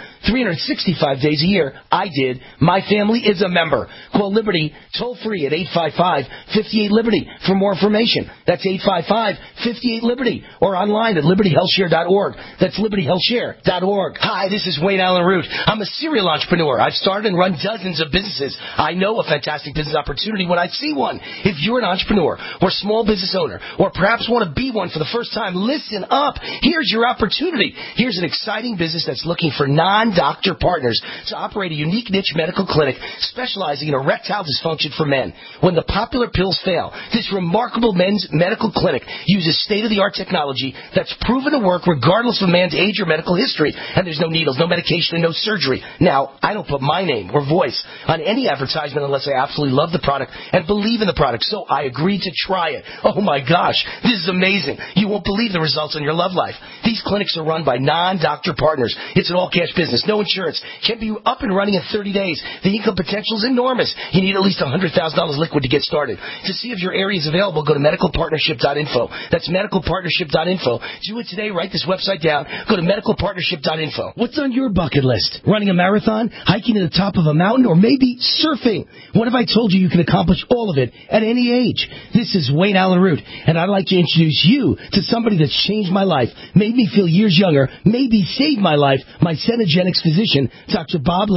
365 days a year. I did. My family is a member. Call Liberty toll-free at 855-58-LIBERTY for more information. That's 855-58-LIBERTY or online at libertyhealthshare.org. That's libertyhealthshare.org. Hi, this is Wayne Allen Root. I'm a serial entrepreneur. I've started and run dozens of businesses. I know a fantastic business opportunity when I see one. If you're an entrepreneur or small business owner or perhaps want to be one for the first time, listen up. Here's your opportunity. Here's an exciting business that's looking for non-doctor partners to operate a unique niche medical clinic specializing in erectile dysfunction for men. When the popular pills fail, this remarkable men's medical clinic uses state-of-the-art technology that's proven to work regardless of a man's age or medical history. And there's no needles, no medication, and no surgery. Now, I don't put my name or voice on any advertisement unless I absolutely love the product and believe in the product. So I agreed to try it. Oh my gosh. This is amazing. You won't believe the results in your love life. These clinics are run by non-doctor partners. It's an all-cash business, no insurance. Can be up and running in 30 days. The income potential is enormous. You need at least $100,000 liquid to get started. To see if your area is available, go to medicalpartnership.info. That's medicalpartnership.info. Do it today. Write this website down. Go to medicalpartnership.info. What's on your bucket list? Running a marathon? Hiking to the top of a mountain? Or maybe surfing? What if I told you can accomplish all of it at any age? This is Wayne Allen Root, and I'd like to introduce you to somebody that's changed my life, made me feel years younger, maybe saved my life, my Cenegenics physician, Dr. Bob Letta.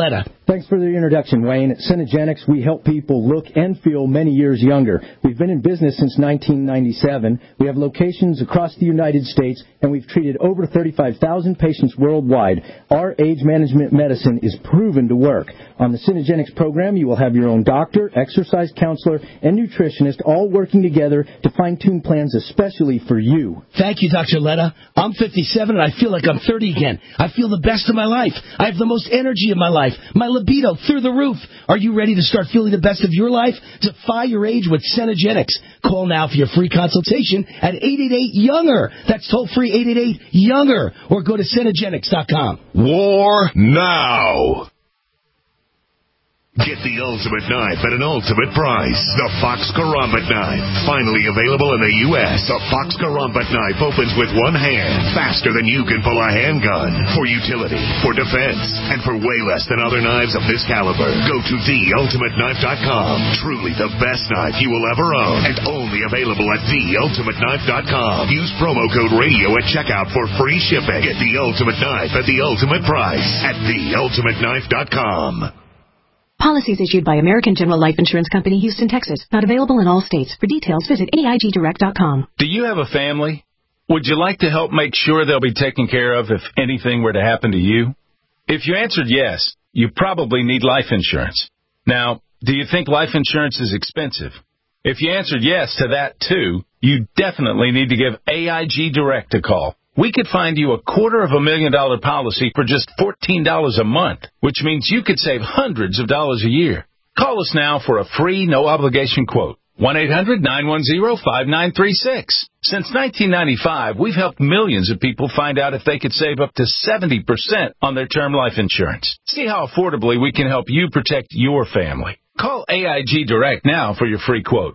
Thanks for the introduction, Wayne. At Synergenics, we help people look and feel many years younger. We've been in business since 1997. We have locations across the United States, and we've treated over 35,000 patients worldwide. Our age management medicine is proven to work. On the Synergenics program, you will have your own doctor, exercise counselor, and nutritionist all working together to fine-tune plans especially for you. Thank you, Dr. Letta. I'm 57, and I feel like I'm 30 again. I feel the best of my life. I have the most energy in my life. My libido through the roof. Are you ready to start feeling the best of your life? Defy your age with Synergenics. Call now for your free consultation at 888-YOUNGER. That's toll-free 888-YOUNGER. Or go to Synergenics.com. War now. Get the ultimate knife at an ultimate price. The Fox Karambit knife. Finally available in the U.S. The Fox Karambit knife opens with one hand, faster than you can pull a handgun. For utility, for defense, and for way less than other knives of this caliber. Go to TheUltimateKnife.com. Truly the best knife you will ever own. And only available at TheUltimateKnife.com. Use promo code RADIO at checkout for free shipping. Get the ultimate knife at the ultimate price at TheUltimateKnife.com. Policies issued by American General Life Insurance Company, Houston, Texas. Not available in all states. For details, visit AIGDirect.com. Do you have a family? Would you like to help make sure they'll be taken care of if anything were to happen to you? If you answered yes, you probably need life insurance. Now, do you think life insurance is expensive? If you answered yes to that, too, you definitely need to give AIG Direct a call. We could find you a $250,000 policy for just $14 a month, which means you could save hundreds of dollars a year. Call us now for a free, no-obligation quote. 1-800-910-5936. Since 1995, we've helped millions of people find out if they could save up to 70% on their term life insurance. See how affordably we can help you protect your family. Call AIG Direct now for your free quote.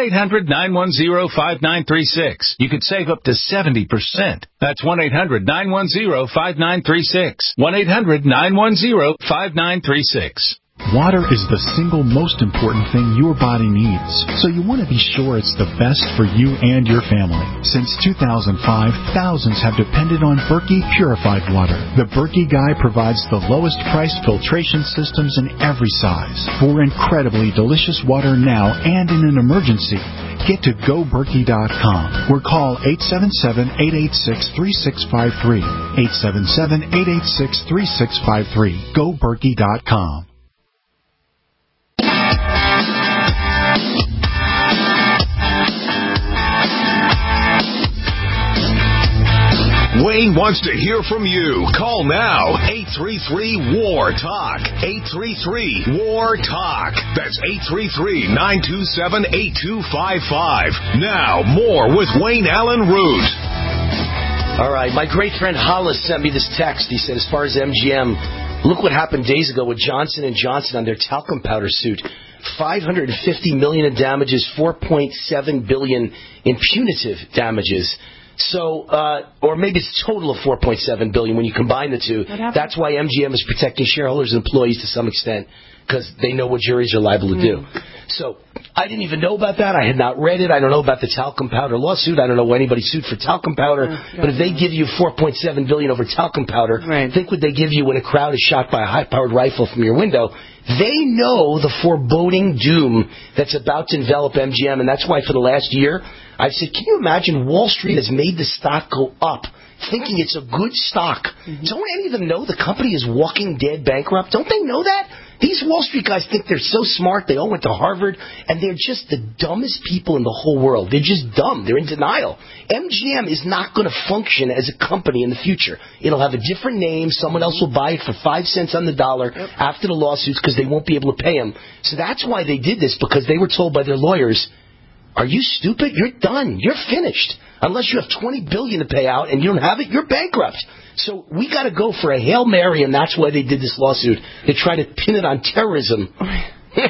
1-800-910-5936. You could save up to 70%. That's 1-800-910-5936. 1-800-910-5936. Water is the single most important thing your body needs, so you want to be sure it's the best for you and your family. Since 2005, thousands have depended on Berkey purified water. The Berkey Guy provides the lowest priced filtration systems in every size for incredibly delicious water now and in an emergency. Get to GoBerkey.com or call 877-886-3653. 877-886-3653. GoBerkey.com. Wayne wants to hear from you. Call now. 833-WAR-TALK. 833-WAR-TALK. That's 833-927-8255. Now, more with Wayne Allen Root. All right, my great friend Hollis sent me this text. He said, as far as MGM, look what happened days ago with Johnson & Johnson on their talcum powder suit. $550 million in damages, $4.7 billion in punitive damages. So, or maybe it's a total of $4.7 billion when you combine the two. That's why MGM is protecting shareholders and employees to some extent, because they know what juries are liable to do. So, I didn't even know about that. I had not read it. I don't know about the talcum powder lawsuit. I don't know anybody sued for talcum powder. But if they give you $4.7 billion over talcum powder, think what they give you when a crowd is shot by a high-powered rifle from your window. They know the foreboding doom that's about to envelop MGM, and that's why for the last year, I've said, can you imagine Wall Street has made the stock go up, thinking it's a good stock? Don't any of them know the company is walking dead bankrupt? Don't they know that? These Wall Street guys think they're so smart. They all went to Harvard, and they're just the dumbest people in the whole world. They're just dumb. They're in denial. MGM is not going to function as a company in the future. It'll have a different name. Someone else will buy it for 5 cents on the dollar after the lawsuits because they won't be able to pay them. So that's why they did this, because they were told by their lawyers, are you stupid? You're done. You're finished. Unless you have $20 billion to pay out and you don't have it, you're bankrupt. So we got to go for a Hail Mary, and that's why they did this lawsuit. They try to pin it on terrorism.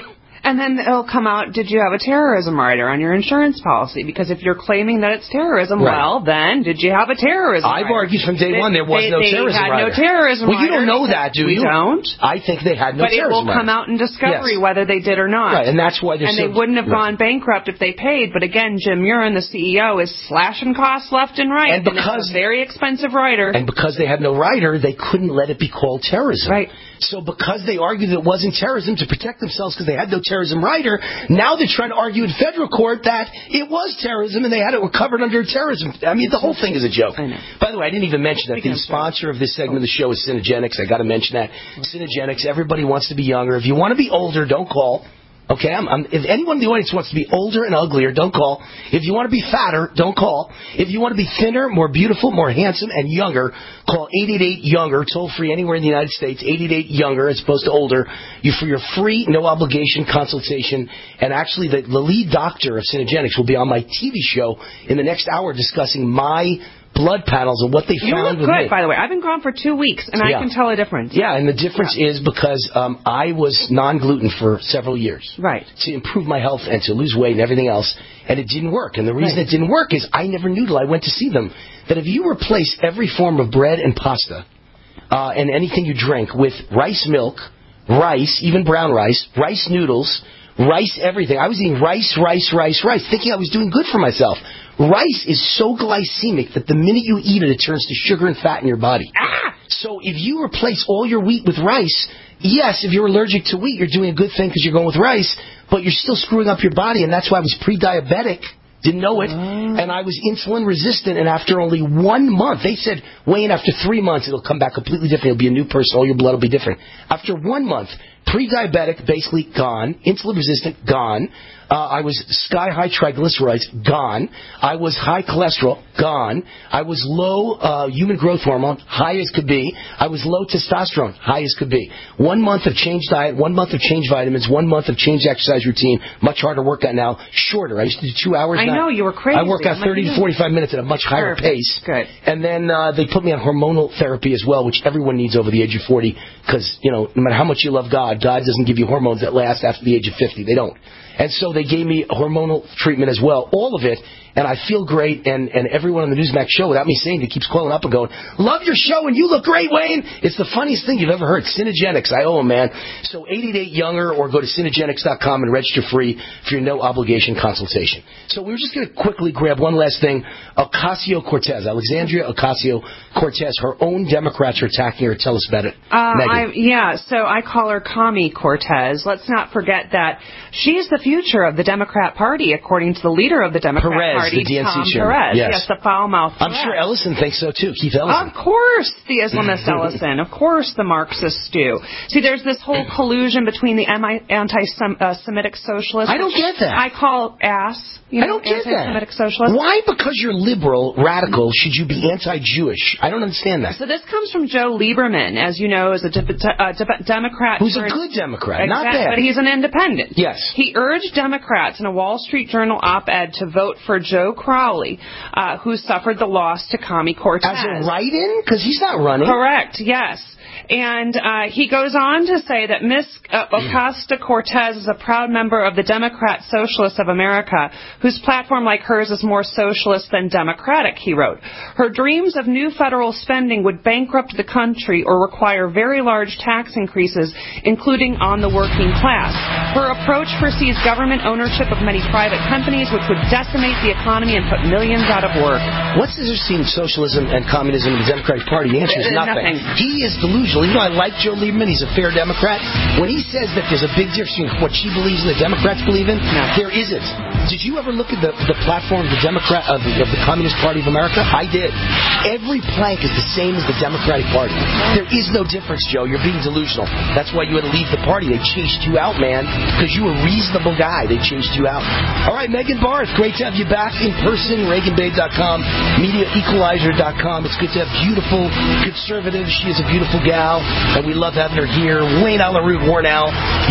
And then it'll come out, did you have a terrorism rider on your insurance policy? Because if you're claiming that it's terrorism, well, then did you have a terrorism rider? I've argued from day one there was no terrorism rider. They had no terrorism rider. Well, you don't know that, do you? We don't. I think they had no terrorism rider. But it will come out in discovery whether they did or not. Right, and that's why they wouldn't have gone bankrupt if they paid. But again, Jim Murin, the CEO, is slashing costs left and right. And it's a very expensive rider. And because they had no rider, they couldn't let it be called terrorism. Right. So because they argued that it wasn't terrorism to protect themselves because they had no terrorism rider, now they're trying to argue in federal court that it was terrorism and they had it covered under terrorism. I mean, the whole thing is a joke. I know. By the way, I didn't even mention that the sponsor of this segment of the show is Synergenics. I got to mention that. Synergenics, everybody wants to be younger. If you want to be older, don't call. Okay, if anyone in the audience wants to be older and uglier, don't call. If you want to be fatter, don't call. If you want to be thinner, more beautiful, more handsome, and younger, call 888-YOUNGER, toll-free anywhere in the United States, 888-YOUNGER as opposed to older, for your free, no-obligation consultation. And actually, the lead doctor of Synergenics will be on my TV show in the next hour discussing my blood panels and what they found with me. You look good, by the way. I've been gone for 2 weeks, and I can tell a difference. Yeah, and the difference is because I was non-gluten for several years. Right. To improve my health and to lose weight and everything else, and it didn't work. And the reason it didn't work is I never knew till I went to see them that if you replace every form of bread and pasta and anything you drink with rice milk, rice, even brown rice noodles, rice everything. I was eating rice, thinking I was doing good for myself. Rice is so glycemic that the minute you eat it, it turns to sugar and fat in your body. So if you replace all your wheat with rice, yes, if you're allergic to wheat, you're doing a good thing because you're going with rice, but you're still screwing up your body, and that's why I was pre-diabetic. Didn't know it, and I was insulin resistant, and after only 1 month, they said, Wayne, after 3 months, it'll come back completely different. You'll be a new person. All your blood will be different. After 1 month, pre-diabetic, basically gone. Insulin resistant, gone. I was sky-high triglycerides, gone. I was high cholesterol, gone. I was low human growth hormone, high as could be. I was low testosterone, high as could be. 1 month of changed diet, 1 month of changed vitamins, 1 month of changed exercise routine, much harder workout now, shorter. I used to do 2 hours. I know, you were crazy. I work out 30 to 45 minutes at a much higher pace. Good. And then they put me on hormonal therapy as well, which everyone needs over the age of 40, because, no matter how much you love God, God doesn't give you hormones that last after the age of 50. They don't. And so they gave me hormonal treatment as well, all of it, and I feel great, and everyone on the Newsmax show, without me saying it, keeps calling up and going, love your show, and you look great, Wayne. It's the funniest thing you've ever heard. Synergenics, I owe them, man. So 888-YOUNGER, or go to Synergenics.com and register free for your no-obligation consultation. So we were just going to quickly grab one last thing. Ocasio-Cortez, Alexandria Ocasio-Cortez, her own Democrats are attacking her. Tell us about it, Megan. So I call her Commie Cortez. Let's not forget that she's the future of the Democrat Party, according to the leader of the Democrat Party, the DNC Tom chairman. Perez. Yes, the foul-mouthed I'm sure Ellison thinks so, too. Keith Ellison. Of course, the Islamist Ellison. Of course, the Marxists do. See, there's this whole collusion between the anti-Semitic socialists. I don't get that. I call ass. I don't get anti-Semitic socialists. Why, because you're liberal, radical, should you be anti-Jewish? I don't understand that. So this comes from Joe Lieberman, as you know, is a Democrat. Who's a good Democrat, not bad. But he's an independent. Yes. He urged Democrats in a Wall Street Journal op-ed to vote for Joe Crowley, who suffered the loss to Commie Cortez. As a write-in? Because he's not running. Correct, yes. And he goes on to say that Ms. Ocasio-Cortez is a proud member of the Democrat Socialists of America, whose platform, like hers, is more socialist than democratic, he wrote. Her dreams of new federal spending would bankrupt the country or require very large tax increases, including on the working class. Her approach foresees government ownership of many private companies, which would decimate the economy and put millions out of work. What's the difference between socialism and communism in the Democratic Party? The answer is nothing. He is delusional. You know, I like Joe Lieberman. He's a fair Democrat. When he says that there's a big difference between what she believes and the Democrats believe in, there isn't. Did you ever look at the platform of the Communist Party of America? I did. Every plank is the same as the Democratic Party. There is no difference, Joe. You're being delusional. That's why you had to leave the party. They chased you out, man, because you were a reasonable guy. They chased you out. All right, Megan Barth, great to have you back in person. ReaganBabe.com, MediaEqualizer.com. It's good to have beautiful conservatives. She is a beautiful gal, and we love having her here. Wayne Alaroot, Warren Al,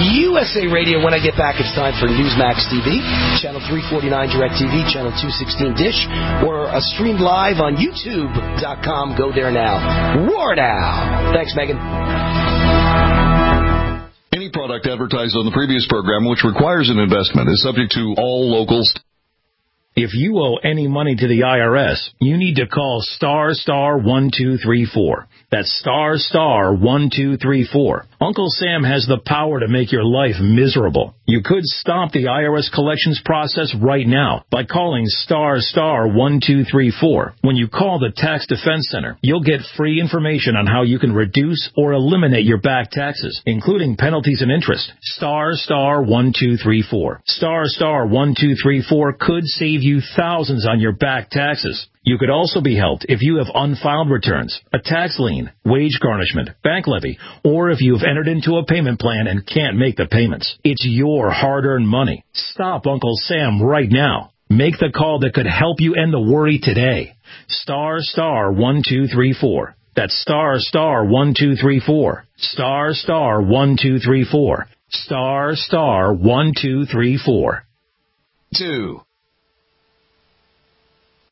USA Radio. When I get back, it's time for Newsmax TV, Channel 349 DirecTV, Channel 216 Dish, or streamed live on YouTube.com. Go there now. Warren Al. Thanks, Megan. Any product advertised on the previous program, which requires an investment, is subject to all local. If you owe any money to the IRS, you need to call *1234. That's *1234. Uncle Sam has the power to make your life miserable. You could stop the IRS collections process right now by calling *1234. When you call the Tax Defense Center, you'll get free information on how you can reduce or eliminate your back taxes, including penalties and interest. *1234. *1234 could save you thousands on your back taxes. You could also be helped if you have unfiled returns, a tax lien, wage garnishment, bank levy, or if you have entered into a payment plan and can't make the payments. It's your hard-earned money. Stop Uncle Sam right now. Make the call that could help you end the worry today. *1234. That's *1234. *1234. *1234. 2.